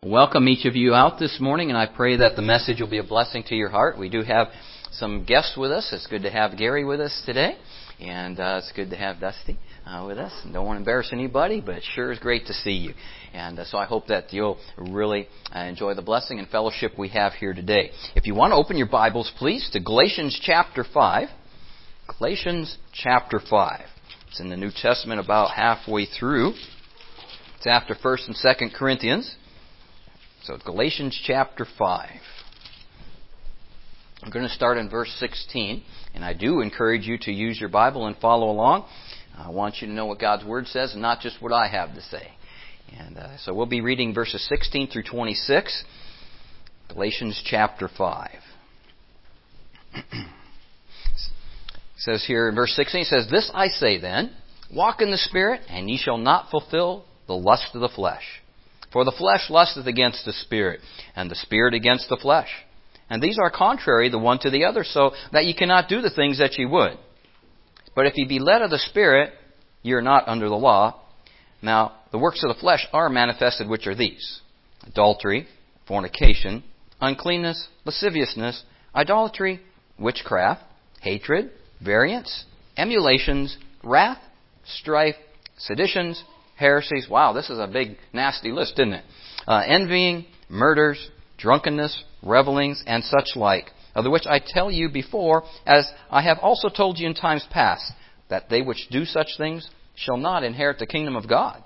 welcome each of you out this morning, and I pray that the message will be a blessing to your heart. We do have some guests with us. It's good to have Gary with us today, and it's good to have Dusty with us. Don't want to embarrass anybody, but it sure is great to see you. And so I hope that you'll really enjoy the blessing and fellowship we have here today. If you want to open your Bibles, please, to Galatians chapter 5. Galatians chapter 5. It's in the New Testament about halfway through. It's after 1st and 2nd Corinthians. So Galatians chapter 5. I'm going to start in verse 16. And I do encourage you to use your Bible and follow along. I want you to know what God's Word says and not just what I have to say. And so we'll be reading verses 16 through 26. Galatians chapter 5. It says here in verse 16, it says, "This I say then, walk in the Spirit, and ye shall not fulfill the lust of the flesh. For the flesh lusteth against the Spirit, and the Spirit against the flesh. And these are contrary the one to the other, so that ye cannot do the things that ye would. But if ye be led of the Spirit, ye are not under the law. Now the works of the flesh are manifested, which are these: adultery, fornication, uncleanness, lasciviousness, idolatry, witchcraft, hatred, variance, emulations, wrath, strife, seditions, heresies." Wow, this is a big, nasty list, isn't it? "Envying, murders, drunkenness, revelings, and such like, of the which I tell you before, as I have also told you in times past, that they which do such things shall not inherit the kingdom of God.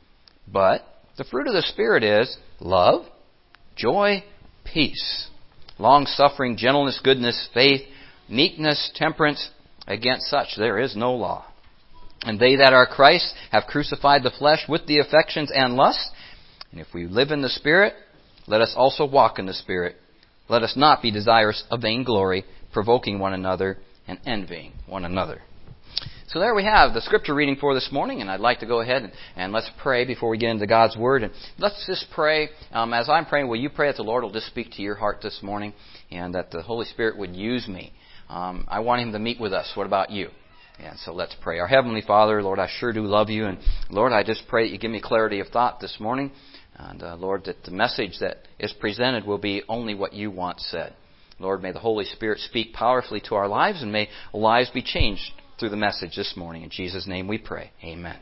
But the fruit of the Spirit is love, joy, peace, long-suffering, gentleness, goodness, faith, meekness, temperance. Against such there is no law. And they that are Christ have crucified the flesh with the affections and lusts. And if we live in the Spirit, let us also walk in the Spirit. Let us not be desirous of vainglory, provoking one another and envying one another." So there we have the scripture reading for this morning, and I'd like to go ahead and let's pray before we get into God's Word. And let's just pray. As I'm praying, will you pray that the Lord will just speak to your heart this morning, and that the Holy Spirit would use me. I want Him to meet with us. What about you? And so let's pray. Our Heavenly Father, Lord, I sure do love you. And Lord, I just pray that you give me clarity of thought this morning. And Lord, that the message that is presented will be only what you want said. Lord, may the Holy Spirit speak powerfully to our lives, and may lives be changed through the message this morning. In Jesus' name we pray. Amen.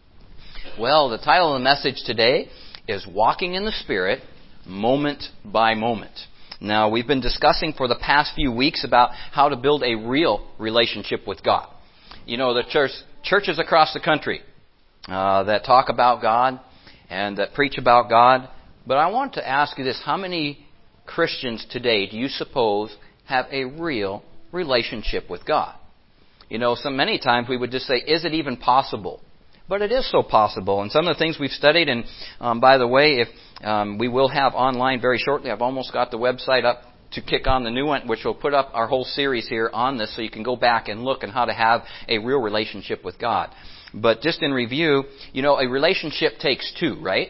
Well, the title of the message today is Walking in the Spirit, Moment by Moment. Now, we've been discussing for the past few weeks about how to build a real relationship with God. You know, the churches across the country that talk about God and that preach about God. But I want to ask you this: how many Christians today do you suppose have a real relationship with God? You know, many times we would just say, is it even possible? But it is so possible. And some of the things we've studied, and by the way, if we will have online very shortly, I've almost got the website up to kick on the new one, which will put up our whole series here on this, so you can go back and look at how to have a real relationship with God. But just in review, you know, a relationship takes two, right?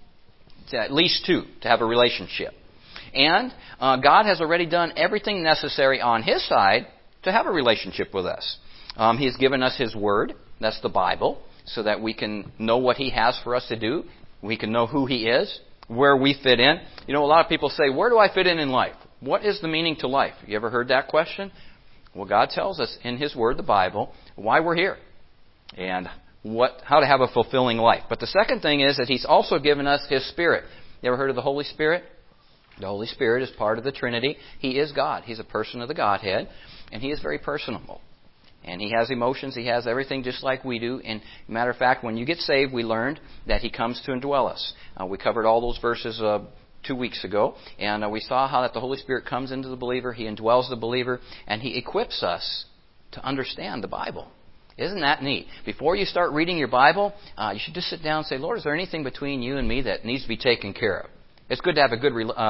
It's at least two to have a relationship. And God has already done everything necessary on His side to have a relationship with us. He has given us His Word, that's the Bible, so that we can know what He has for us to do. We can know who He is, where we fit in. You know, a lot of people say, where do I fit in life? What is the meaning to life? You ever heard that question? Well, God tells us in His Word, the Bible, why we're here and how to have a fulfilling life. But the second thing is that He's also given us His Spirit. You ever heard of the Holy Spirit? The Holy Spirit is part of the Trinity. He is God. He's a person of the Godhead, and He is very personable. And He has emotions. He has everything just like we do. And matter of fact, when you get saved, we learned that He comes to indwell us. We covered all those verses 2 weeks ago, and we saw how that the Holy Spirit comes into the believer, He indwells the believer, and He equips us to understand the Bible. Isn't that neat? Before you start reading your Bible, you should just sit down and say, Lord, is there anything between you and me that needs to be taken care of? It's good to have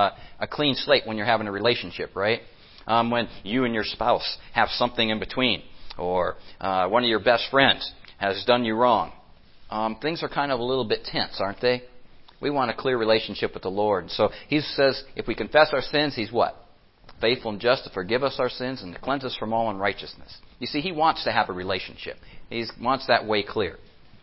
a clean slate when you're having a relationship, right? When you and your spouse have something in between, or one of your best friends has done you wrong. Things are kind of a little bit tense, aren't they? We want a clear relationship with the Lord. So He says if we confess our sins, He's what? Faithful and just to forgive us our sins and to cleanse us from all unrighteousness. You see, He wants to have a relationship. He wants that way clear.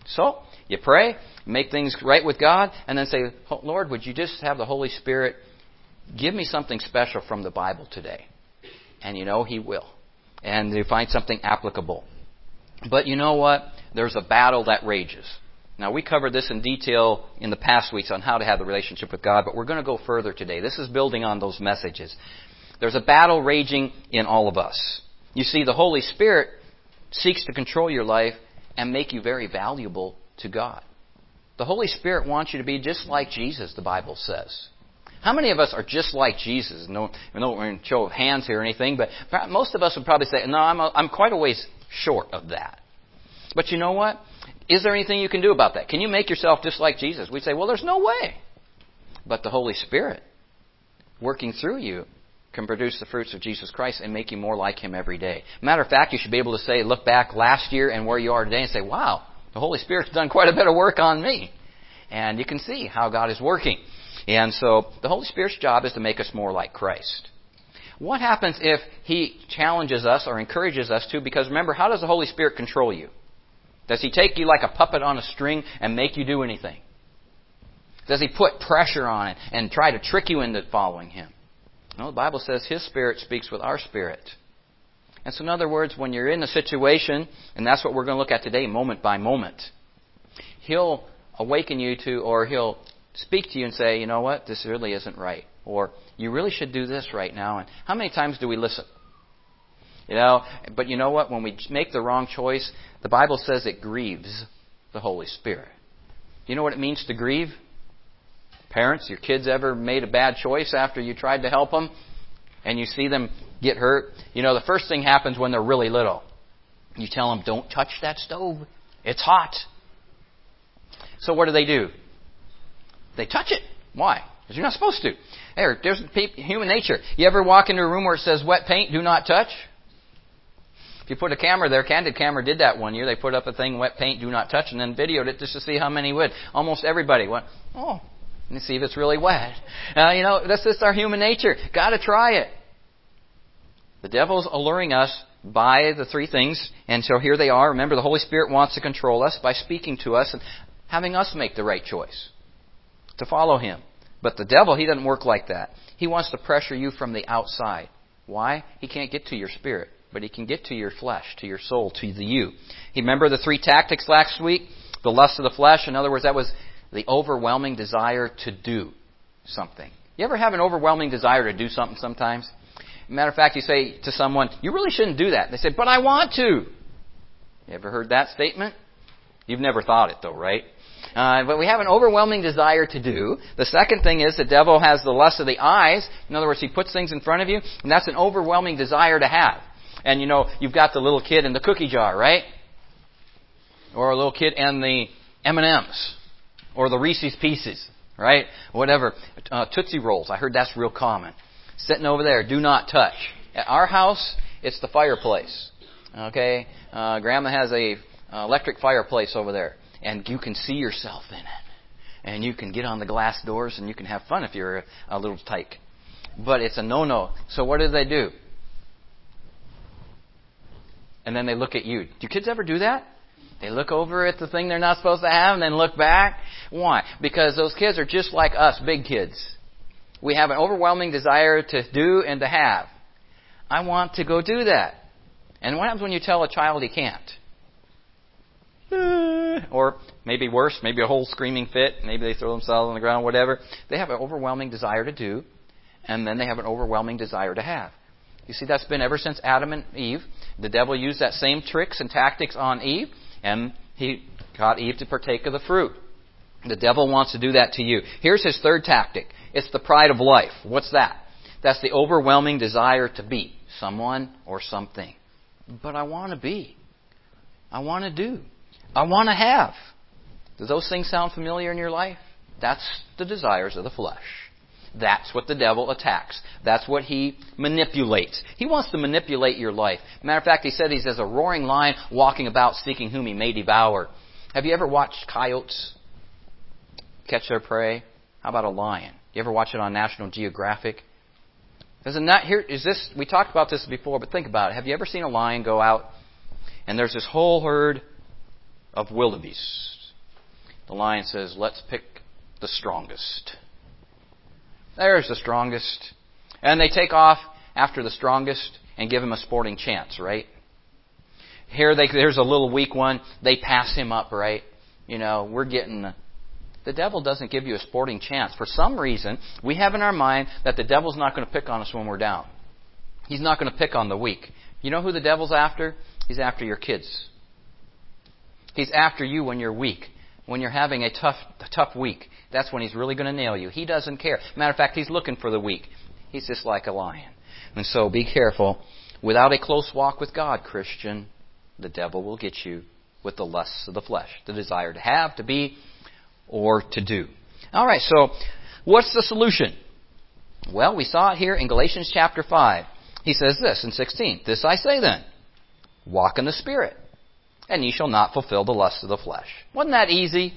So, you pray, make things right with God, and then say, Lord, would you just have the Holy Spirit give me something special from the Bible today? And you know He will. And you find something applicable. But you know what? There's a battle that rages. Now, we covered this in detail in the past weeks on how to have the relationship with God, but we're going to go further today. This is building on those messages. There's a battle raging in all of us. You see, the Holy Spirit seeks to control your life and make you very valuable to God. The Holy Spirit wants you to be just like Jesus, the Bible says. How many of us are just like Jesus? No, we're going to show hands here or anything, but most of us would probably say, no, I'm quite a ways short of that. But you know what? Is there anything you can do about that? Can you make yourself just like Jesus? We'd say, well, there's no way. But the Holy Spirit, working through you, can produce the fruits of Jesus Christ and make you more like Him every day. Matter of fact, you should be able to say, look back last year and where you are today and say, wow, the Holy Spirit's done quite a bit of work on me. And you can see how God is working. And so the Holy Spirit's job is to make us more like Christ. What happens if He challenges us or encourages us to? Because remember, how does the Holy Spirit control you? Does He take you like a puppet on a string and make you do anything? Does He put pressure on it and try to trick you into following Him? No, the Bible says His Spirit speaks with our spirit. And so in other words, when you're in a situation, and that's what we're going to look at today, moment by moment, He'll awaken you to, or He'll speak to you and say, you know what, this really isn't right. Or, you really should do this right now. And how many times do we listen? You know, but you know what? When we make the wrong choice, the Bible says it grieves the Holy Spirit. Do you know what it means to grieve? Parents, your kids ever made a bad choice after you tried to help them and you see them get hurt? You know, the first thing happens when they're really little. You tell them, don't touch that stove. It's hot. So what do? They touch it. Why? Because you're not supposed to. There's human nature. You ever walk into a room where it says wet paint, do not touch? If you put a camera there, Candid Camera did that one year. They put up a thing, wet paint, do not touch, and then videoed it just to see how many would. Almost everybody went, oh, let me see if it's really wet. You know, that's just our human nature. Got to try it. The devil's alluring us by the three things, and so here they are. Remember, the Holy Spirit wants to control us by speaking to us and having us make the right choice to follow Him. But the devil, he doesn't work like that. He wants to pressure you from the outside. Why? He can't get to your spirit, but he can get to your flesh, to your soul, to the you. You remember the three tactics last week? The lust of the flesh. In other words, that was the overwhelming desire to do something. You ever have an overwhelming desire to do something sometimes? Matter of fact, you say to someone, you really shouldn't do that. They say, but I want to. You ever heard that statement? You've never thought it though, right? But we have an overwhelming desire to do. The second thing is the devil has the lust of the eyes. In other words, he puts things in front of you, and that's an overwhelming desire to have. And you know, you've got the little kid in the cookie jar, right? Or a little kid and the M&Ms. Or the Reese's Pieces, right? Whatever. Tootsie Rolls. I heard that's real common. Sitting over there, do not touch. At our house, it's the fireplace. Okay? Grandma has a electric fireplace over there. And you can see yourself in it. And you can get on the glass doors and you can have fun if you're a little tyke. But it's a no-no. So what do? And then they look at you. Do kids ever do that? They look over at the thing they're not supposed to have and then look back. Why? Because those kids are just like us, big kids. We have an overwhelming desire to do and to have. I want to go do that. And what happens when you tell a child he can't? Or maybe worse, maybe a whole screaming fit. Maybe they throw themselves on the ground, whatever. They have an overwhelming desire to do, and then they have an overwhelming desire to have. You see, that's been ever since Adam and Eve. The devil used that same tricks and tactics on Eve, and he got Eve to partake of the fruit. The devil wants to do that to you. Here's his third tactic. It's the pride of life. What's that? That's the overwhelming desire to be someone or something. But I want to be. I want to do. I want to have. Do those things sound familiar in your life? That's the desires of the flesh. That's what the devil attacks. That's what he manipulates. He wants to manipulate your life. Matter of fact, he said he's as a roaring lion walking about seeking whom he may devour. Have you ever watched coyotes catch their prey? How about a lion? You ever watch it on National Geographic? We talked about this before, but think about it. Have you ever seen a lion go out and there's this whole herd of wildebeests The lion says, let's pick the strongest. There's the strongest. And they take off after the strongest and give him a sporting chance, right? Here there's a little weak one. They pass him up, right? We're getting... The devil doesn't give you a sporting chance. For some reason, we have in our mind that the devil's not going to pick on us when we're down. He's not going to pick on the weak. You know who the devil's after? He's after your kids. He's after you when you're weak. When you're having a tough week. That's when he's really going to nail you. He doesn't care. Matter of fact, he's looking for the weak. He's just like a lion. And so be careful. Without a close walk with God, Christian, the devil will get you with the lusts of the flesh. The desire to have, to be, or to do. All right, so what's the solution? Well, we saw it here in Galatians chapter 5. He says this in 16. This I say then, walk in the Spirit, and ye shall not fulfill the lust of the flesh. Wasn't that easy?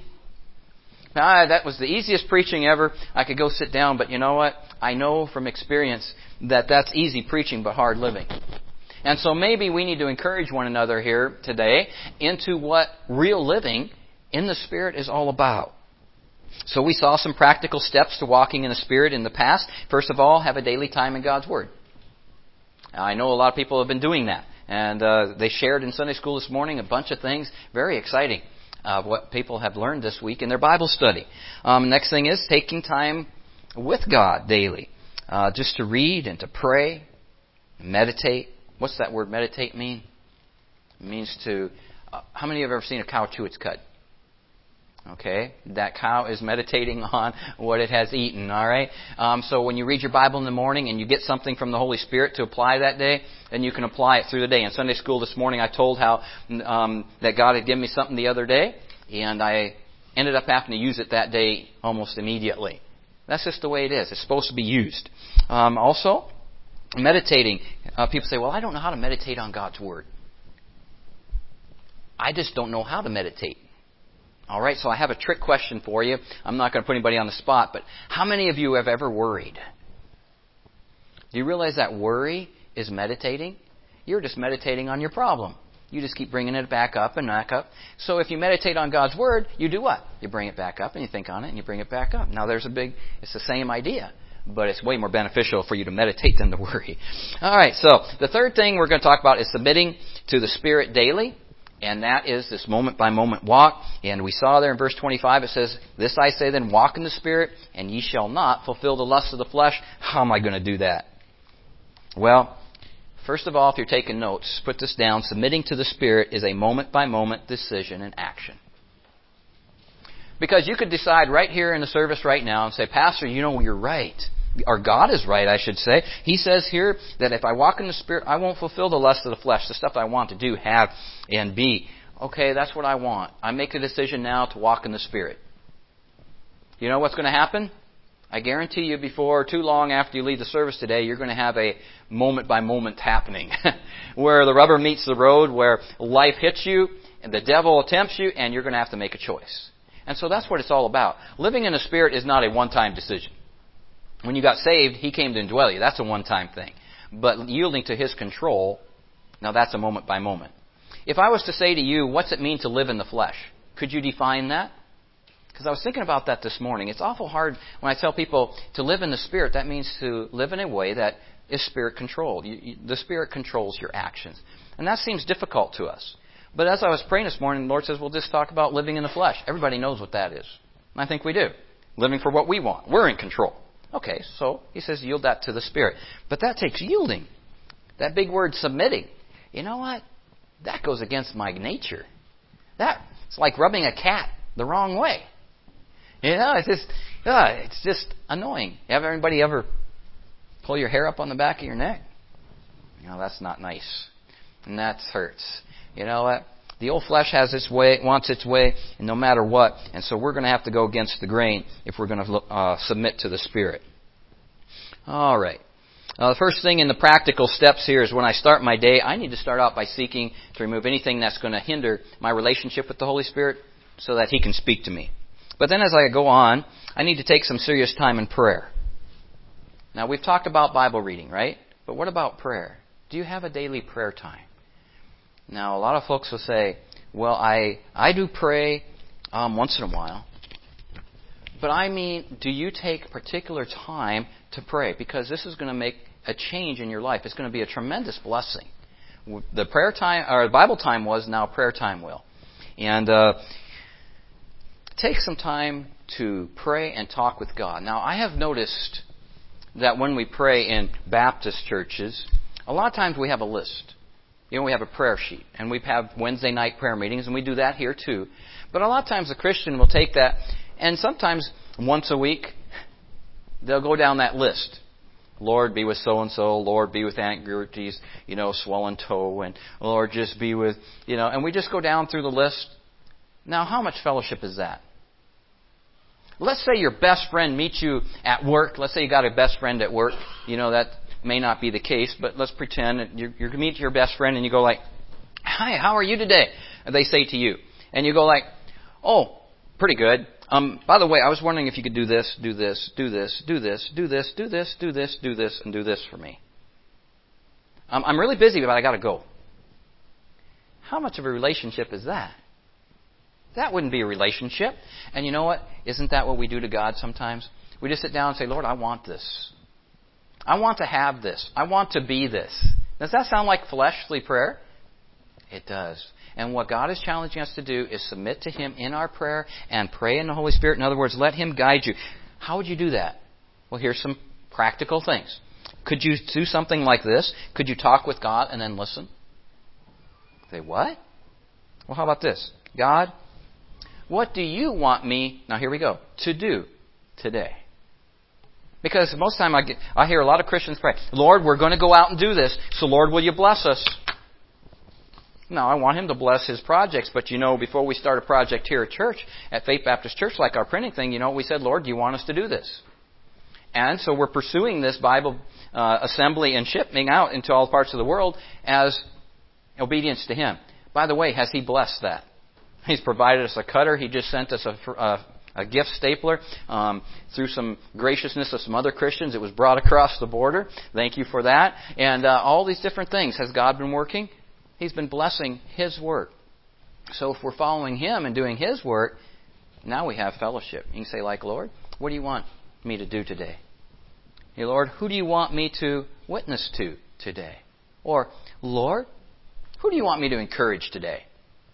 That was the easiest preaching ever. I could go sit down, but you know what? I know from experience that that's easy preaching but hard living. And so maybe we need to encourage one another here today into what real living in the Spirit is all about. So we saw some practical steps to walking in the Spirit in the past. First of all, have a daily time in God's Word. Now, I know a lot of people have been doing that. And they shared in Sunday school this morning a bunch of things. Very exciting. What people have learned this week in their Bible study. Next thing is taking time with God daily. Just to read and to pray, meditate. What's that word meditate mean? It means to... how many of you have ever seen a cow chew its cud? Okay, that cow is meditating on what it has eaten, all right? So when you read your Bible in the morning and you get something from the Holy Spirit to apply that day, then you can apply it through the day. In Sunday school this morning, I told how that God had given me something the other day, and I ended up having to use it that day almost immediately. That's just the way it is. It's supposed to be used. Also, meditating. People say, well, I don't know how to meditate on God's Word. I just don't know how to meditate. All right, so I have a trick question for you. I'm not going to put anybody on the spot, but how many of you have ever worried? Do you realize that worry is meditating? You're just meditating on your problem. You just keep bringing it back up and back up. So if you meditate on God's Word, you do what? You bring it back up and you think on it and you bring it back up. Now it's the same idea, but it's way more beneficial for you to meditate than to worry. All right, so the third thing we're going to talk about is submitting to the Spirit daily. And that is this moment-by-moment walk. And we saw there in verse 25, it says, this I say then, walk in the Spirit, and ye shall not fulfill the lust of the flesh. How am I going to do that? Well, first of all, if you're taking notes, put this down. Submitting to the Spirit is a moment-by-moment decision and action. Because you could decide right here in the service right now and say, Pastor, you're right. Or God is right, I should say. He says here that if I walk in the Spirit, I won't fulfill the lust of the flesh, the stuff I want to do, have, and be. Okay, that's what I want. I make a decision now to walk in the Spirit. You know what's going to happen? I guarantee you before too long after you leave the service today, you're going to have a moment-by-moment happening where the rubber meets the road, where life hits you, and the devil tempts you, and you're going to have to make a choice. And so that's what it's all about. Living in the Spirit is not a one-time decision. When you got saved, He came to indwell you. That's a one-time thing. But yielding to His control, now that's a moment by moment. If I was to say to you, what's it mean to live in the flesh? Could you define that? Because I was thinking about that this morning. It's awful hard when I tell people to live in the Spirit. That means to live in a way that is Spirit-controlled. The Spirit controls your actions. And that seems difficult to us. But as I was praying this morning, the Lord says, we'll just talk about living in the flesh. Everybody knows what that is. And I think we do. Living for what we want. We're in control. Okay, so He says yield that to the Spirit. But that takes yielding. That big word submitting. You know what? That goes against my nature. It's like rubbing a cat the wrong way. It's just annoying. Have anybody ever pull your hair up on the back of your neck? That's not nice. And that hurts. You know what? The old flesh has its way, wants its way, and no matter what. And so we're going to have to go against the grain if we're going to submit to the Spirit. All right. The first thing in the practical steps here is when I start my day, I need to start out by seeking to remove anything that's going to hinder my relationship with the Holy Spirit so that He can speak to me. But then as I go on, I need to take some serious time in prayer. Now, we've talked about Bible reading, right? But what about prayer? Do you have a daily prayer time? Now, a lot of folks will say, well, I do pray, once in a while. But I mean, do you take particular time to pray? Because this is going to make a change in your life. It's going to be a tremendous blessing. The prayer time, or Bible time was, now prayer time will. And take some time to pray and talk with God. Now, I have noticed that when we pray in Baptist churches, a lot of times we have a list. We have a prayer sheet, and we have Wednesday night prayer meetings, and we do that here too. But a lot of times a Christian will take that, and sometimes once a week, they'll go down that list. Lord, be with so-and-so. Lord, be with Aunt Gertie's, swollen toe. And Lord, just be with, and we just go down through the list. Now, how much fellowship is that? Let's say your best friend meets you at work. Let's say you got a best friend at work. That may not be the case, but let's pretend that you meet your best friend and you go like, "Hi, how are you today?" And they say to you. And you go like, "Oh, pretty good. By the way, I was wondering if you could do this, do this, do this, do this, do this, do this, do this, do this, and do this for me. I'm really busy, but I got to go." How much of a relationship is that? That wouldn't be a relationship. And you know what? Isn't that what we do to God sometimes? We just sit down and say, "Lord, I want this. I want to have this. I want to be this." Does that sound like fleshly prayer? It does. And what God is challenging us to do is submit to Him in our prayer and pray in the Holy Spirit. In other words, let Him guide you. How would you do that? Well, here's some practical things. Could you do something like this? Could you talk with God and then listen? Say, what? Well, how about this? God, what do you want me, now here we go, to do today? Because most of the time I hear a lot of Christians pray, "Lord, we're going to go out and do this, so Lord, will you bless us?" No, I want Him to bless His projects. But before we start a project here at church, at Faith Baptist Church, like our printing thing, we said, "Lord, do you want us to do this?" And so we're pursuing this Bible assembly and shipping out into all parts of the world as obedience to Him. By the way, has He blessed that? He's provided us a cutter. He just sent us a gift stapler. Through some graciousness of some other Christians, it was brought across the border. Thank you for that. And all these different things. Has God been working? He's been blessing His work. So if we're following Him and doing His work, now we have fellowship. You can say, like, "Lord, what do you want me to do today?" Hey, "Lord, who do you want me to witness to today?" Or, "Lord, who do you want me to encourage today?"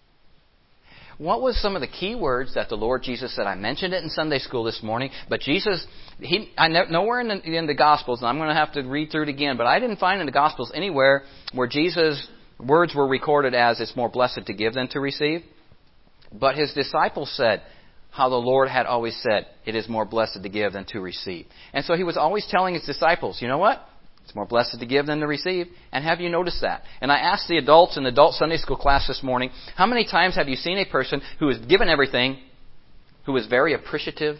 What was some of the key words that the Lord Jesus said? I mentioned it in Sunday school this morning, but Jesus, nowhere in the Gospels, and I'm going to have to read through it again, but I didn't find in the Gospels anywhere where Jesus' words were recorded as, "It's more blessed to give than to receive." But His disciples said how the Lord had always said, "It is more blessed to give than to receive." And so He was always telling His disciples, you know what? It's more blessed to give than to receive. And have you noticed that? And I asked the adults in the adult Sunday school class this morning, how many times have you seen a person who has given everything, who is very appreciative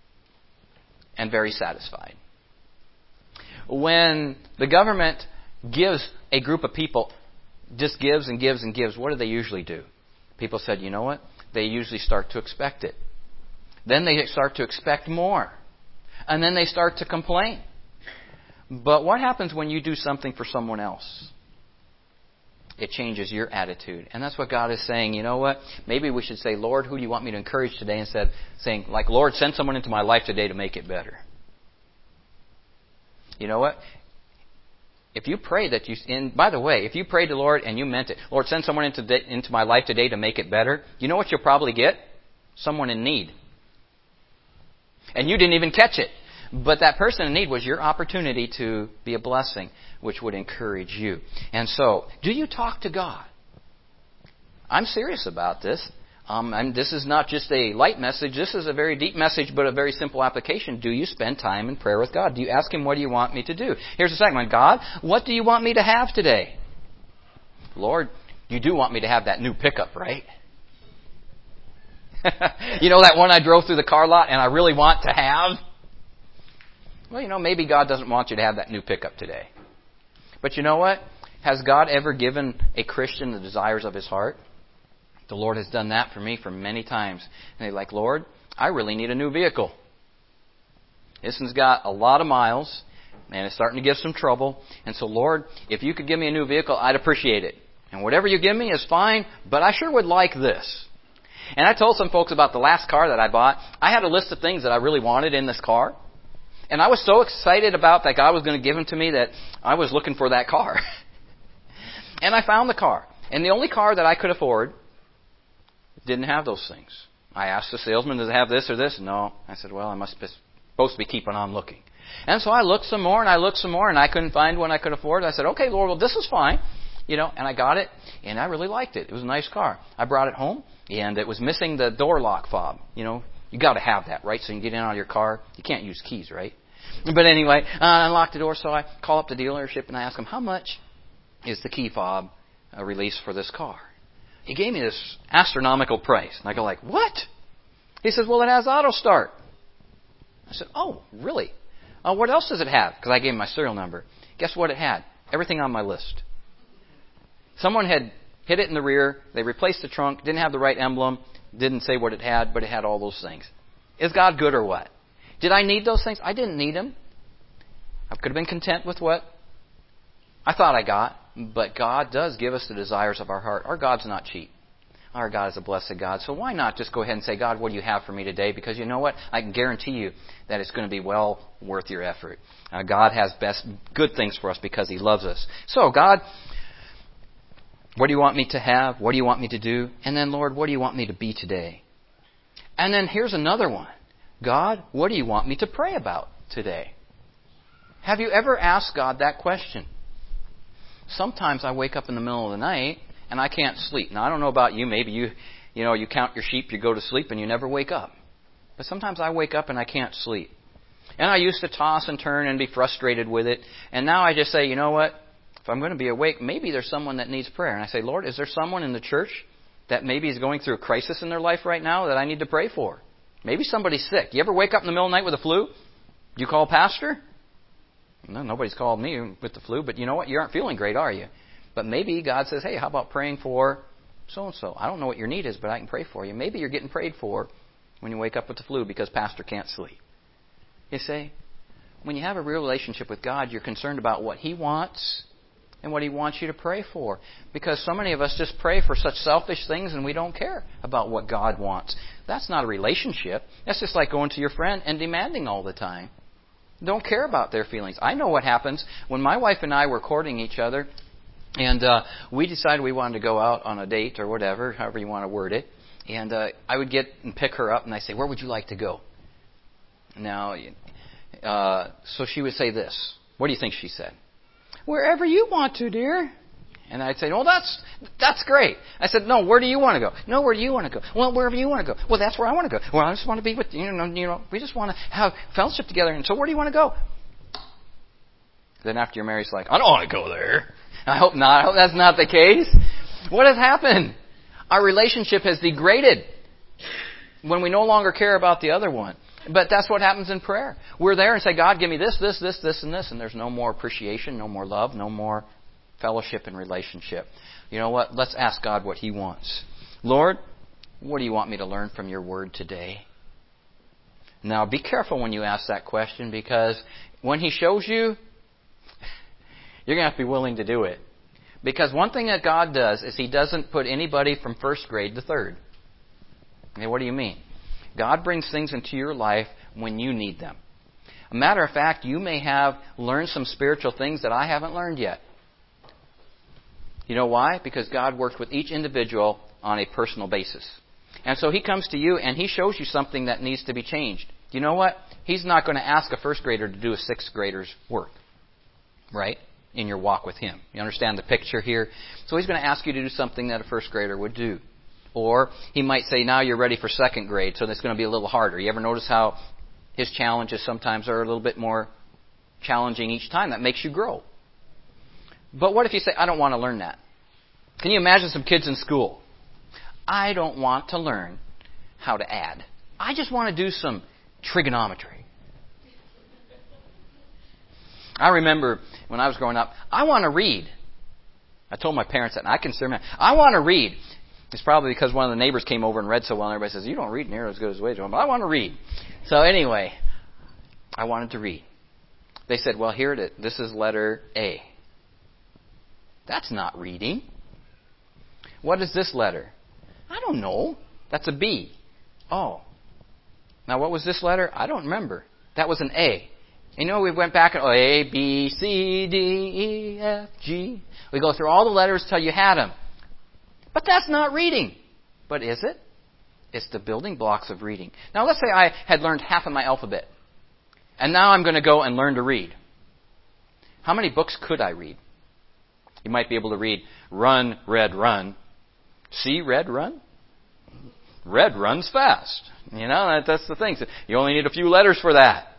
and very satisfied? When the government gives a group of people, just gives and gives and gives, what do they usually do? People said, you know what? They usually start to expect it. Then they start to expect more. And then they start to complain. But what happens when you do something for someone else? It changes your attitude. And that's what God is saying. You know what? Maybe we should say, "Lord, who do you want me to encourage today?" Instead of saying, like, "Lord, send someone into my life today to make it better." You know what? If you pray that by the way, if you prayed to the Lord and you meant it, "Lord, send someone into my life today to make it better," you know what you'll probably get? Someone in need. And you didn't even catch it. But that person in need was your opportunity to be a blessing, which would encourage you. And so, do you talk to God? I'm serious about this. And this is not just a light message. This is a very deep message, but a very simple application. Do you spend time in prayer with God? Do you ask Him, "What do you want me to do?" Here's the second one. "God, what do you want me to have today?" "Lord, you do want me to have that new pickup, right?" You know that one I drove through the car lot and I really want to have? Well, maybe God doesn't want you to have that new pickup today. But you know what? Has God ever given a Christian the desires of his heart? The Lord has done that for me for many times. And they're like, "Lord, I really need a new vehicle. This one's got a lot of miles, and it's starting to give some trouble. And so, Lord, if you could give me a new vehicle, I'd appreciate it. And whatever you give me is fine, but I sure would like this." And I told some folks about the last car that I bought. I had a list of things that I really wanted in this car. And I was so excited about that God was going to give them to me that I was looking for that car. And I found the car. And the only car that I could afford didn't have those things. I asked the salesman, does it have this or this? No. I said, well, I must be supposed to be keeping on looking. And so I looked some more and I looked some more and I couldn't find one I could afford. I said, okay, Lord, well, this is fine. And I got it and I really liked it. It was a nice car. I brought it home and it was missing the door lock fob. You got to have that, right? So you can get in and out of your car. You can't use keys, right? But anyway, I unlocked the door, so I call up the dealership and I ask them, how much is the key fob release for this car? He gave me this astronomical price. And I go like, what? He says, well, it has auto start. I said, oh, really? What else does it have? Because I gave him my serial number. Guess what it had? Everything on my list. Someone had hit it in the rear. They replaced the trunk. Didn't have the right emblem. Didn't say what it had, but it had all those things. Is God good or what? Did I need those things? I didn't need them. I could have been content with what I thought I got. But God does give us the desires of our heart. Our God's not cheap. Our God is a blessed God. So why not just go ahead and say, God, what do you have for me today? Because you know what? I can guarantee you that it's going to be well worth your effort. God has good things for us because He loves us. So, God, what do you want me to have? What do you want me to do? And then, Lord, what do you want me to be today? And then here's another one. God, what do you want me to pray about today? Have you ever asked God that question? Sometimes I wake up in the middle of the night and I can't sleep. Now, I don't know about you. Maybe you count your sheep, you go to sleep, and you never wake up. But sometimes I wake up and I can't sleep. And I used to toss and turn and be frustrated with it. And now I just say, you know what? If I'm going to be awake, maybe there's someone that needs prayer. And I say, Lord, is there someone in the church that maybe is going through a crisis in their life right now that I need to pray for? Maybe somebody's sick. You ever wake up in the middle of the night with a flu? Do you call pastor? No, nobody's called me with the flu. But you know what? You aren't feeling great, are you? But maybe God says, hey, how about praying for so-and-so? I don't know what your need is, but I can pray for you. Maybe you're getting prayed for when you wake up with the flu because pastor can't sleep. You see, when you have a real relationship with God, you're concerned about what He wants and what He wants you to pray for. Because so many of us just pray for such selfish things and we don't care about what God wants. That's not a relationship. That's just like going to your friend and demanding all the time. Don't care about their feelings. I know what happens when my wife and I were courting each other. And we decided we wanted to go out on a date or whatever, however you want to word it. And I would get and pick her up, and I'd say, where would you like to go? Now, so she would say this. What do you think she said? Wherever you want to, dear. And I'd say, oh, that's great. I said, no, where do you want to go? No, where do you want to go? Well, wherever you want to go. Well, that's where I want to go. Well, I just want to be with you. We just want to have fellowship together. And so where do you want to go? Then after you're married, it's like, I don't want to go there. I hope not. I hope that's not the case. What has happened? Our relationship has degraded when we no longer care about the other one. But that's what happens in prayer. We're there and say, God, give me this, this, this, this, and this. And there's no more appreciation, no more love, no more fellowship and relationship. You know what? Let's ask God what He wants. Lord, what do you want me to learn from your word today? Now, be careful when you ask that question, because when He shows you, you're going to have to be willing to do it. Because one thing that God does is He doesn't put anybody from first grade to third. Okay, what do you mean? God brings things into your life when you need them. A matter of fact, you may have learned some spiritual things that I haven't learned yet. You know why? Because God works with each individual on a personal basis. And so He comes to you and He shows you something that needs to be changed. You know what? He's not going to ask a first grader to do a sixth grader's work. Right? In your walk with Him. You understand the picture here? So He's going to ask you to do something that a first grader would do. Or He might say, now you're ready for second grade, so that's going to be a little harder. You ever notice how His challenges sometimes are a little bit more challenging each time? That makes you grow. But what if you say, I don't want to learn that? Can you imagine some kids in school? I don't want to learn how to add. I just want to do some trigonometry. I remember when I was growing up, I want to read. I told my parents that, and I consider them. I want to read. It's probably because one of the neighbors came over and read so well, and everybody says, you don't read near as good as we do. But I want to read. So anyway, I wanted to read. They said, well, here it is. This is letter A. That's not reading. What is this letter? I don't know. That's a B. Oh. Now what was this letter? I don't remember. That was an A. You know, we went back and A, B, C, D, E, F, G. We go through all the letters till you had them. But that's not reading. But is it? It's the building blocks of reading. Now let's say I had learned half of my alphabet. And now I'm going to go and learn to read. How many books could I read? You might be able to read Run, Red, Run. See, Red, Run? Red runs fast. You know, that's the thing. So you only need a few letters for that.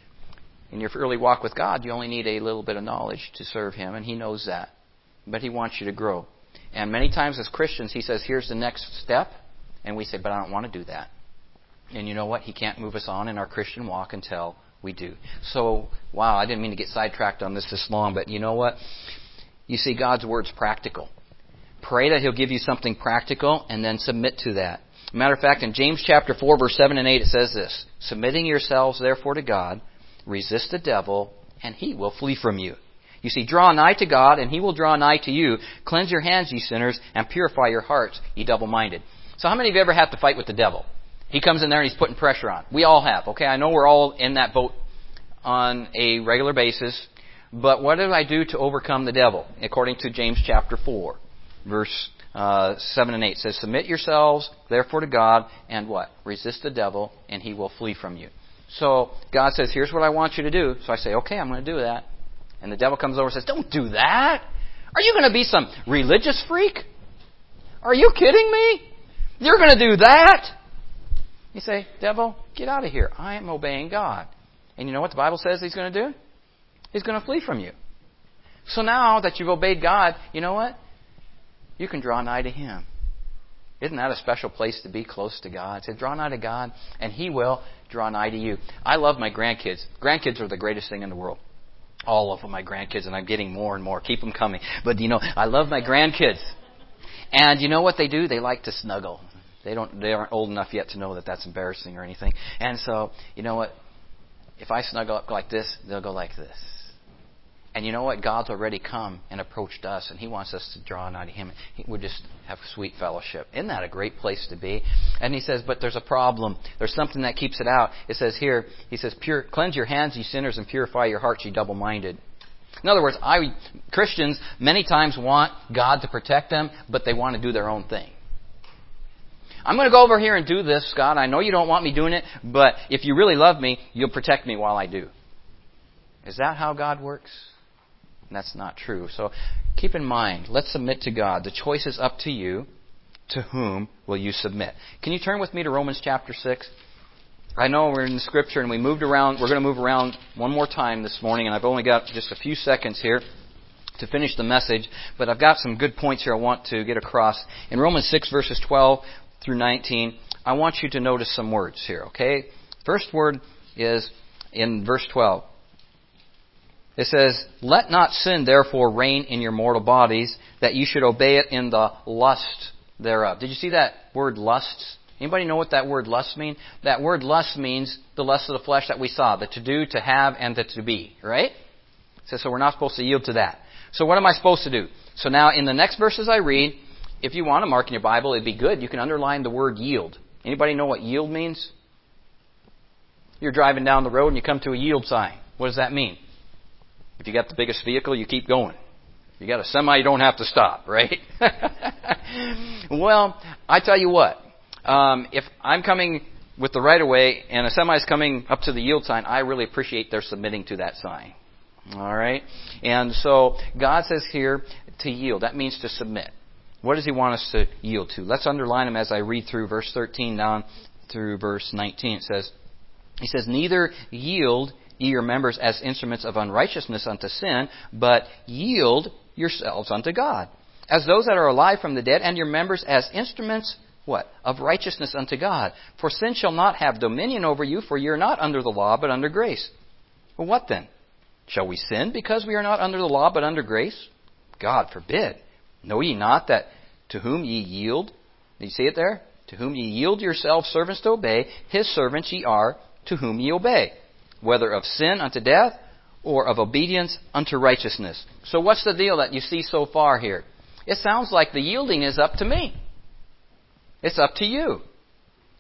In your early walk with God, you only need a little bit of knowledge to serve Him, and He knows that. But He wants you to grow. And many times as Christians, He says, here's the next step. And we say, but I don't want to do that. And you know what? He can't move us on in our Christian walk until we do. So, wow, I didn't mean to get sidetracked on this long, but you know what? You see, God's Word's practical. Pray that He'll give you something practical and then submit to that. Matter of fact, in James chapter 4, verse 7 and 8, it says this, submitting yourselves therefore to God, resist the devil, and he will flee from you. You see, draw nigh to God, and He will draw nigh to you. Cleanse your hands, ye sinners, and purify your hearts, ye double-minded. So how many of you ever had to fight with the devil? He comes in there and he's putting pressure on. We all have, okay? I know we're all in that boat on a regular basis. But what did I do to overcome the devil? According to James chapter 4, verse 7 and 8. It says, submit yourselves, therefore, to God, and what? Resist the devil, and he will flee from you. So God says, here's what I want you to do. So I say, okay, I'm going to do that. And the devil comes over and says, don't do that. Are you going to be some religious freak? Are you kidding me? You're going to do that? You say, devil, get out of here. I am obeying God. And you know what the Bible says He's going to do? He's going to flee from you. So now that you've obeyed God, you know what? You can draw nigh to Him. Isn't that a special place to be, close to God? Say, draw nigh to God, and He will draw nigh to you. I love my grandkids. Grandkids are the greatest thing in the world. All of them, my grandkids, and I'm getting more and more. Keep them coming. But, you know, I love my grandkids. And you know what they do? They like to snuggle. They aren't old enough yet to know that that's embarrassing or anything. And so, you know what? If I snuggle up like this, they'll go like this. And you know what? God's already come and approached us, and He wants us to draw nigh to Him. We'll just have sweet fellowship. Isn't that a great place to be? And He says, but there's a problem. There's something that keeps it out. It says here, He says, cleanse your hands, ye sinners, and purify your hearts, ye double-minded. In other words, Christians many times want God to protect them, but they want to do their own thing. I'm going to go over here and do this, God. I know you don't want me doing it, but if you really love me, you'll protect me while I do. Is that how God works? That's not true. So keep in mind, let's submit to God. The choice is up to you. To whom will you submit? Can you turn with me to Romans chapter 6? I know we're in the Scripture and we moved around. We're going to move around one more time this morning, and I've only got just a few seconds here to finish the message, but I've got some good points here I want to get across. In Romans 6, verses 12 through 19, I want you to notice some words here, okay? First word is in verse 12. It says, let not sin therefore reign in your mortal bodies, that you should obey it in the lust thereof. Did you see that word lusts? Anybody know what that word lust means? That word lust means the lust of the flesh that we saw, the to do, to have, and the to be, right? It says, so we're not supposed to yield to that. So what am I supposed to do? So now in the next verses I read, if you want to mark in your Bible, it'd be good. You can underline the word yield. Anybody know what yield means? You're driving down the road and you come to a yield sign. What does that mean? If you got the biggest vehicle, you keep going. If you got a semi, you don't have to stop, right? Well, I tell you what. If I'm coming with the right-of-way and a semi is coming up to the yield sign, I really appreciate their submitting to that sign. All right? And so God says here to yield. That means to submit. What does He want us to yield to? Let's underline them as I read through verse 13 down through verse 19. It says, He says, neither yield ye your members as instruments of unrighteousness unto sin, but yield yourselves unto God, as those that are alive from the dead, and your members as instruments, what? Of righteousness unto God. For sin shall not have dominion over you, for ye are not under the law, but under grace. Well, what then? Shall we sin because we are not under the law, but under grace? God forbid. Know ye not that to whom ye yield, do you see it there? To whom ye yield yourselves servants to obey, His servants ye are, to whom ye obey, whether of sin unto death, or of obedience unto righteousness. So what's the deal that you see so far here? It sounds like the yielding is up to me. It's up to you.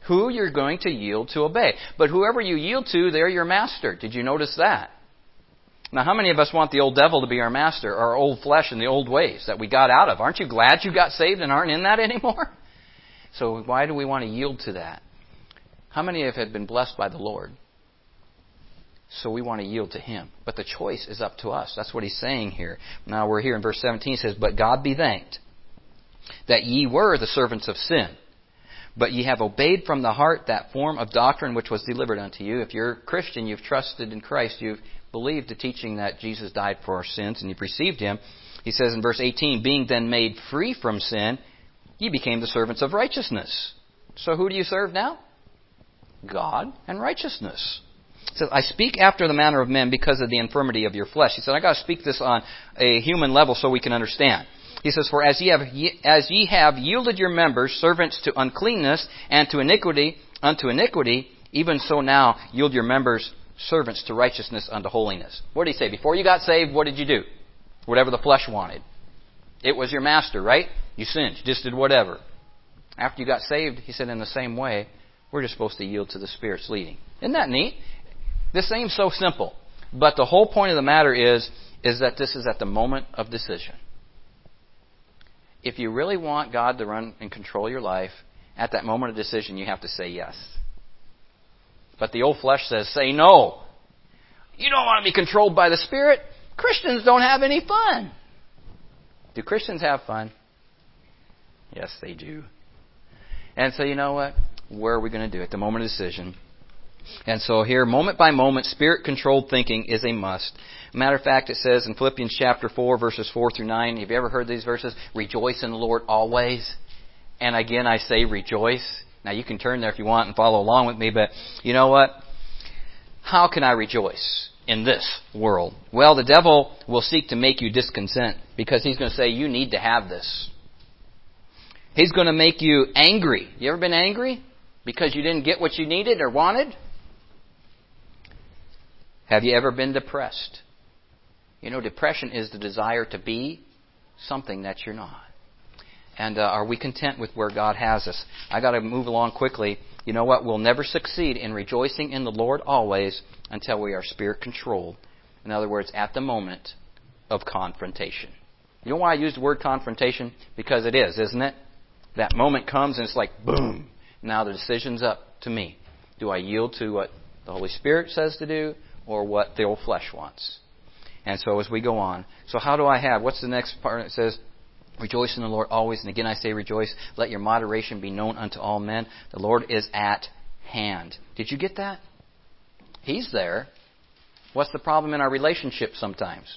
who you're going to yield to obey. But whoever you yield to, they're your master. Did you notice that? Now, how many of us want the old devil to be our master, our old flesh and the old ways that we got out of? Aren't you glad you got saved and aren't in that anymore? So why do we want to yield to that? How many have been blessed by the Lord? So we want to yield to Him. But the choice is up to us. That's what He's saying here. Now we're here in verse 17. It says, "But God be thanked, that ye were the servants of sin, but ye have obeyed from the heart that form of doctrine which was delivered unto you." If you're a Christian, you've trusted in Christ, you've believed the teaching that Jesus died for our sins, and you've received Him. He says in verse 18, "Being then made free from sin, ye became the servants of righteousness." So who do you serve now? God and righteousness. He says, "I speak after the manner of men because of the infirmity of your flesh." He said, I got to speak this on a human level so we can understand. He says, "For as ye have yielded your members servants to uncleanness and to iniquity unto iniquity, even so now yield your members servants to righteousness unto holiness." What did he say? Before you got saved, what did you do? Whatever the flesh wanted. It was your master, right? You sinned. You just did whatever. After you got saved, he said, in the same way, we're just supposed to yield to the Spirit's leading. Isn't that neat? This seems so simple. But the whole point of the matter is that this is at the moment of decision. If you really want God to run and control your life, at that moment of decision, you have to say yes. But the old flesh says, say no. You don't want to be controlled by the Spirit. Christians don't have any fun. Do Christians have fun? Yes, they do. And so you know what? Where are we going to do it? The moment of decision. And so here, moment by moment, Spirit-controlled thinking is a must. Matter of fact, it says in Philippians chapter 4, verses 4 through 9, have you ever heard these verses? Rejoice in the Lord always. And again, I say rejoice. Now, you can turn there if you want and follow along with me, but you know what? How can I rejoice in this world? Well, the devil will seek to make you discontent because he's going to say, you need to have this. He's going to make you angry. You ever been angry because you didn't get what you needed or wanted? Have you ever been depressed? You know, depression is the desire to be something that you're not. And are we content with where God has us? I got to move along quickly. You know what? We'll never succeed in rejoicing in the Lord always until we are Spirit-controlled. In other words, at the moment of confrontation. You know why I use the word confrontation? Because it is, isn't it? That moment comes and it's like, boom. Now the decision's up to me. Do I yield to what the Holy Spirit says to do or what the old flesh wants? And so as we go on. So how do I have? What's the next part? It says, rejoice in the Lord always. And again I say rejoice. Let your moderation be known unto all men. The Lord is at hand. Did you get that? He's there. What's the problem in our relationship sometimes?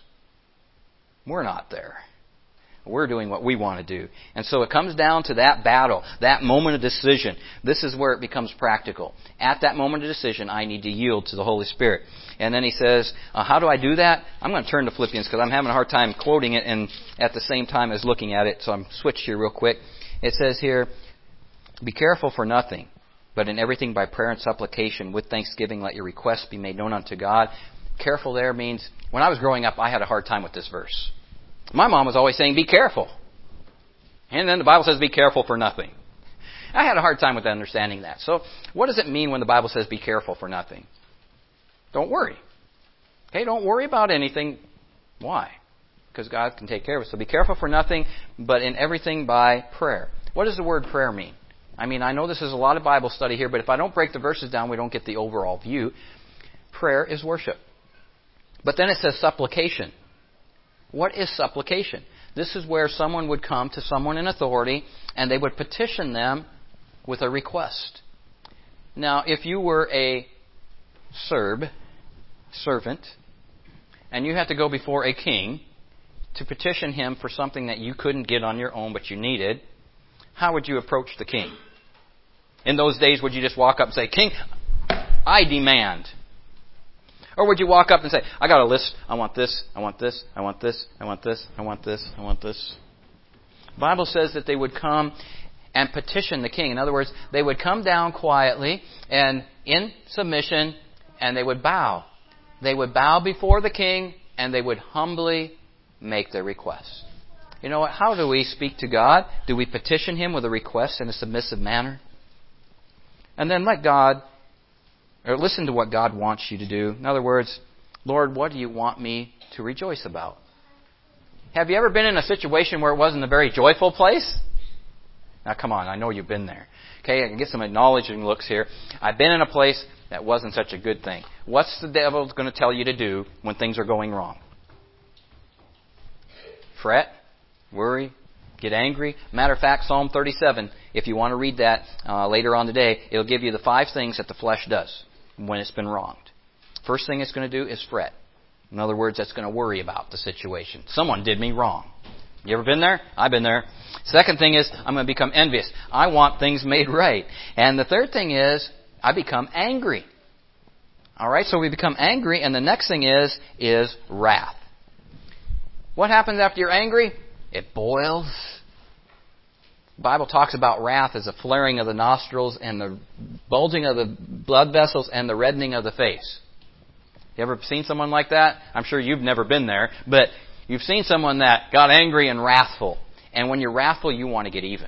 We're not there. We're doing what we want to do. And so it comes down to that battle, that moment of decision. This is where it becomes practical. At that moment of decision, I need to yield to the Holy Spirit. And then he says, how do I do that? I'm going to turn to Philippians because I'm having a hard time quoting it and at the same time as looking at it. So I'm switched here real quick. It says here, be careful for nothing, but in everything by prayer and supplication with thanksgiving let your requests be made known unto God. Careful there means, when I was growing up, I had a hard time with this verse. My mom was always saying, be careful. And then the Bible says, be careful for nothing. I had a hard time with understanding that. So what does it mean when the Bible says, be careful for nothing? Don't worry. Okay, don't worry about anything. Why? Because God can take care of it. So be careful for nothing, but in everything by prayer. What does the word prayer mean? I mean, I know this is a lot of Bible study here, but if I don't break the verses down, we don't get the overall view. Prayer is worship. But then it says supplication. What is supplication? This is where someone would come to someone in authority and they would petition them with a request. Now, if you were a servant, and you had to go before a king to petition him for something that you couldn't get on your own but you needed, how would you approach the king? In those days, would you just walk up and say, King, I demand? Or would you walk up and say, I got a list. I want this, I want this, I want this, I want this, I want this, I want this. The Bible says that they would come and petition the king. In other words, they would come down quietly and in submission and they would bow. They would bow before the king and they would humbly make their request. You know what? How do we speak to God? Do we petition Him with a request in a submissive manner? And then let God, or listen to what God wants you to do. In other words, Lord, what do you want me to rejoice about? Have you ever been in a situation where it wasn't a very joyful place? Now, come on, I know you've been there. Okay, I can get some acknowledging looks here. I've been in a place that wasn't such a good thing. What's the devil going to tell you to do when things are going wrong? Fret, worry, get angry. Matter of fact, Psalm 37, if you want to read that later on today, it'll give you the 5 things that the flesh does when it's been wronged. First thing it's going to do is fret. In other words, that's going to worry about the situation. Someone did me wrong. You ever been there? I've been there. Second thing is, I'm going to become envious. I want things made right. And the third thing is, I become angry. All right, so we become angry, and the next thing is wrath. What happens after you're angry? It boils. The Bible talks about wrath as a flaring of the nostrils and the bulging of the blood vessels and the reddening of the face. You ever seen someone like that? I'm sure you've never been there, but you've seen someone that got angry and wrathful. And when you're wrathful, you want to get even.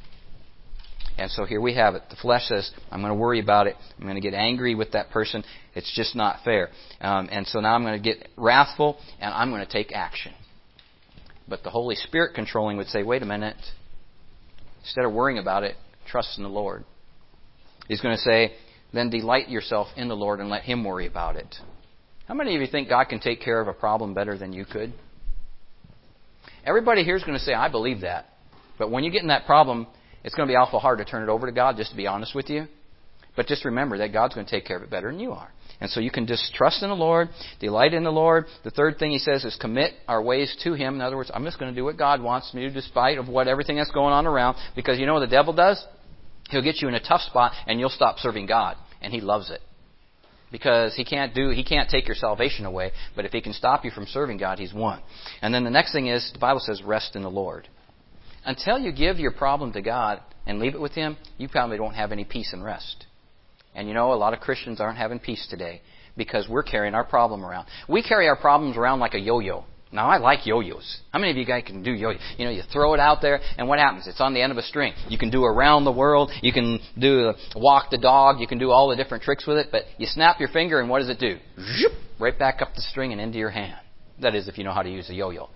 And so here we have it. The flesh says, I'm going to worry about it. I'm going to get angry with that person. It's just not fair. And so now I'm going to get wrathful, and I'm going to take action. But the Holy Spirit controlling would say, wait a minute. Instead of worrying about it, trust in the Lord. He's going to say, then delight yourself in the Lord and let Him worry about it. How many of you think God can take care of a problem better than you could? Everybody here is going to say, I believe that. But when you get in that problem, it's going to be awful hard to turn it over to God, just to be honest with you. But just remember that God's going to take care of it better than you are. And so you can just trust in the Lord, delight in the Lord. The third thing he says is commit our ways to Him. In other words, I'm just going to do what God wants me to do despite of what everything that's going on around. Because you know what the devil does? He'll get you in a tough spot and you'll stop serving God. And he loves it. Because he can't take your salvation away, but if he can stop you from serving God, he's won. And then the next thing is, the Bible says, rest in the Lord. Until you give your problem to God and leave it with Him, you probably don't have any peace and rest. And you know, a lot of Christians aren't having peace today because we're carrying our problem around. We carry our problems around like a yo-yo. Now, I like yo-yos. How many of you guys can do yo-yo? You know, you throw it out there, and what happens? It's on the end of a string. You can do around the world. You can do walk the dog. You can do all the different tricks with it. But you snap your finger, and what does it do? Zhoop, right back up the string and into your hand. That is, if you know how to use a yo-yo.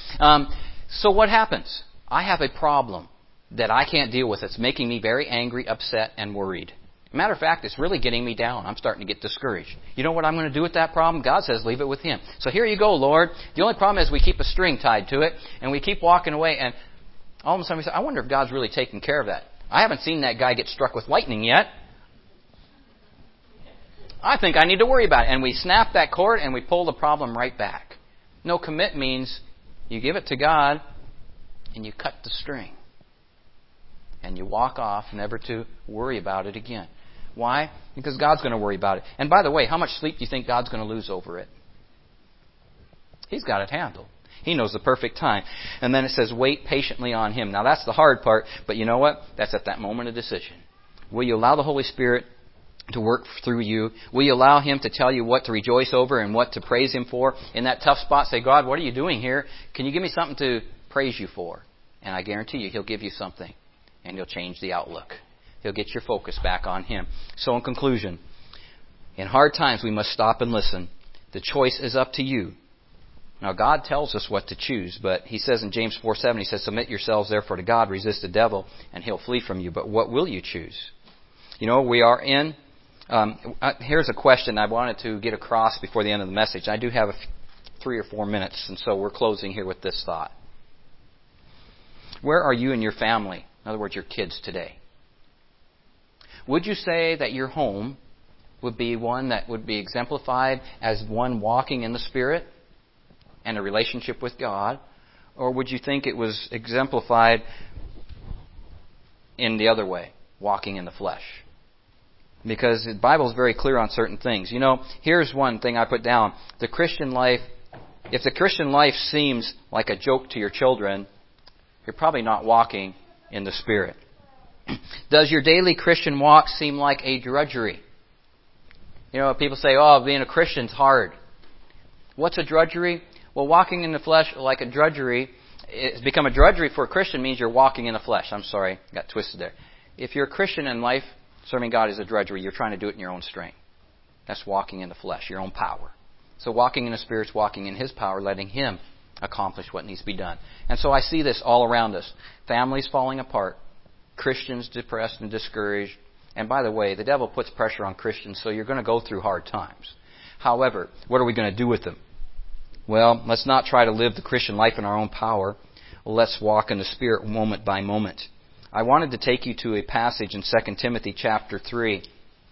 So what happens? I have a problem that I can't deal with. It's making me very angry, upset, and worried. Matter of fact, it's really getting me down. I'm starting to get discouraged. You know what I'm going to do with that problem? God says leave it with Him. So here you go, Lord. The only problem is we keep a string tied to it, and we keep walking away, and all of a sudden we say, I wonder if God's really taking care of that. I haven't seen that guy get struck with lightning yet. I think I need to worry about it. And we snap that cord, and we pull the problem right back. No, commit means you give it to God, and you cut the string. And you walk off, never to worry about it again. Why? Because God's going to worry about it. And by the way, how much sleep do you think God's going to lose over it? He's got it handled. He knows the perfect time. And then it says, wait patiently on Him. Now that's the hard part, but you know what? That's at that moment of decision. Will you allow the Holy Spirit to work through you? Will you allow Him to tell you what to rejoice over and what to praise Him for? In that tough spot, say, God, what are you doing here? Can you give me something to praise you for? And I guarantee you, He'll give you something. And He'll change the outlook. He'll get your focus back on Him. So in conclusion, in hard times we must stop and listen. The choice is up to you. Now God tells us what to choose, but He says in James 4:7, He says, submit yourselves therefore to God, resist the devil, and he'll flee from you. But what will you choose? You know, we are in... here's a question I wanted to get across before the end of the message. I do have 3 or 4 minutes, and so we're closing here with this thought. Where are you and your family? In other words, your kids today. Would you say that your home would be one that would be exemplified as one walking in the Spirit and a relationship with God? Or would you think it was exemplified in the other way, walking in the flesh? Because the Bible is very clear on certain things. You know, here's one thing I put down. The Christian life, if the Christian life seems like a joke to your children, you're probably not walking in the Spirit. Does your daily Christian walk seem like a drudgery? You know, people say, oh, being a Christian's hard. What's a drudgery? Well, walking in the flesh like a drudgery, it's become a drudgery for a Christian means you're walking in the flesh. I'm sorry, got twisted there. If you're a Christian and life Serving God is a drudgery. You're trying to do it in your own strength. That's walking in the flesh, your own power. So walking in the Spirit's walking in His power, letting Him accomplish what needs to be done. And so I see this all around us. Families falling apart. Christians depressed and discouraged. And by the way, the devil puts pressure on Christians, so you're going to go through hard times. However, what are we going to do with them? Well, let's not try to live the Christian life in our own power. Let's walk in the Spirit moment by moment. I wanted to take you to a passage in 2 Timothy chapter 3.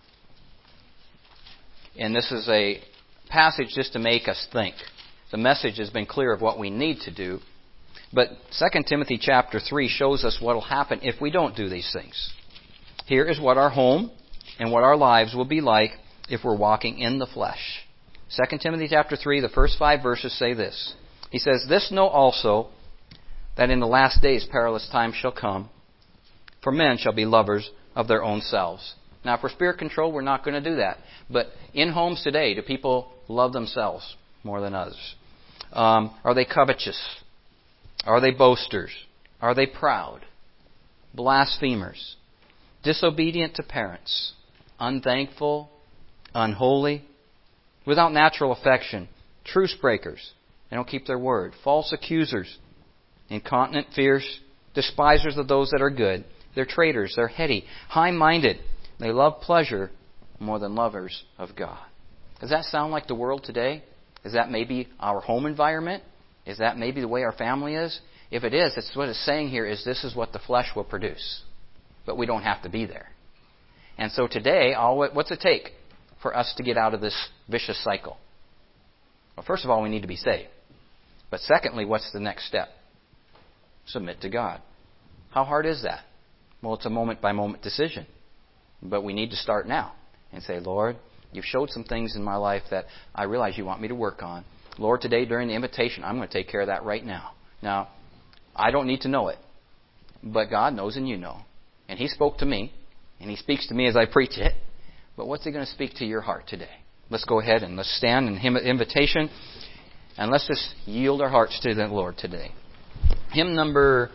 And this is a passage just to make us think. The message has been clear of what we need to do. But 2 Timothy chapter 3 shows us what will happen if we don't do these things. Here is what our home and what our lives will be like if we're walking in the flesh. 2 Timothy chapter 3, the first 5 verses say this. He says, "This know also, that in the last days perilous times shall come, for men shall be lovers of their own selves." Now, for spirit control, we're not going to do that. But in homes today, do people love themselves more than others? Are they covetous? Are they boasters? Are they proud? Blasphemers? Disobedient to parents? Unthankful? Unholy? Without natural affection? Truce breakers? They don't keep their word. False accusers? Incontinent, fierce? Despisers of those that are good? They're traitors. They're heady. High-minded. They love pleasure more than lovers of God. Does that sound like the world today? Is that maybe our home environment? Is that maybe the way our family is? If it is, that's what it's saying here is this is what the flesh will produce. But we don't have to be there. And so today, what's it take for us to get out of this vicious cycle? Well, first of all, we need to be saved. But secondly, what's the next step? Submit to God. How hard is that? Well, it's a moment-by-moment decision. But we need to start now and say, Lord, you've showed some things in my life that I realize you want me to work on. Lord, today during the invitation, I'm going to take care of that right now. Now, I don't need to know it. But God knows and you know. And He spoke to me. And He speaks to me as I preach it. But what's He going to speak to your heart today? Let's go ahead and let's stand in invitation. And let's just yield our hearts to the Lord today. Hymn number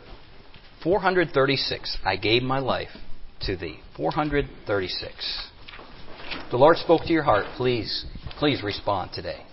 436. I gave my life to Thee. 436. The Lord spoke to your heart. Please respond today.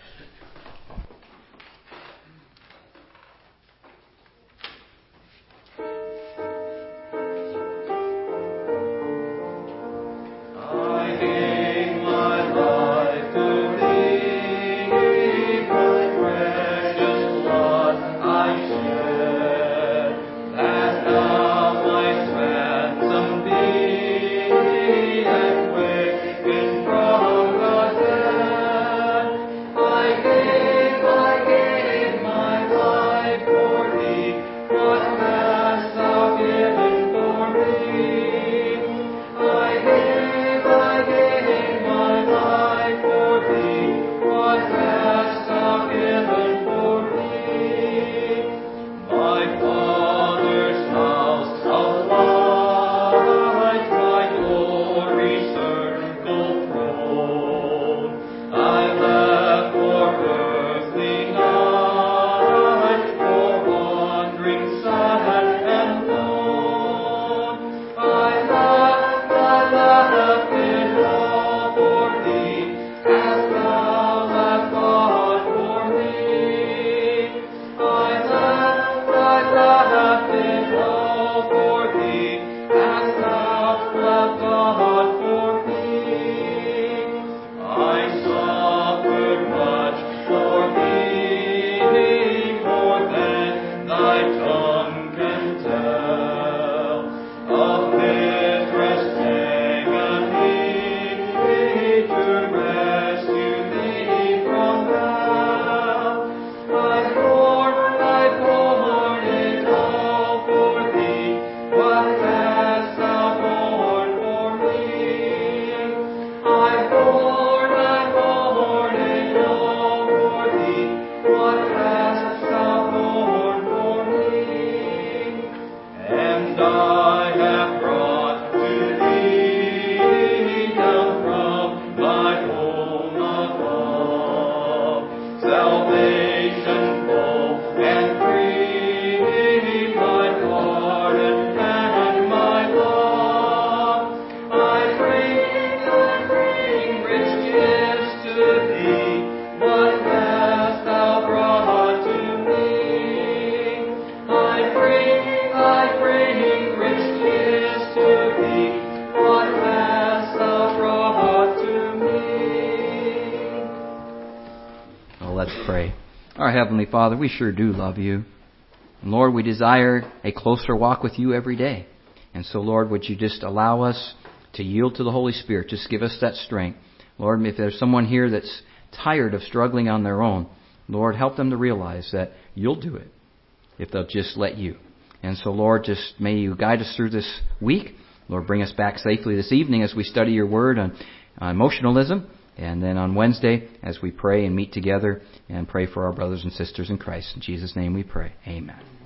I Let's pray. Our Heavenly Father, we sure do love you. And Lord, we desire a closer walk with you every day. And so, Lord, would you just allow us to yield to the Holy Spirit? Just give us that strength. Lord, if there's someone here that's tired of struggling on their own, Lord, help them to realize that you'll do it if they'll just let you. And so, Lord, just may you guide us through this week. Lord, bring us back safely this evening as we study your word on emotionalism. And then on Wednesday, as we pray and meet together and pray for our brothers and sisters in Christ. In Jesus' name we pray. Amen.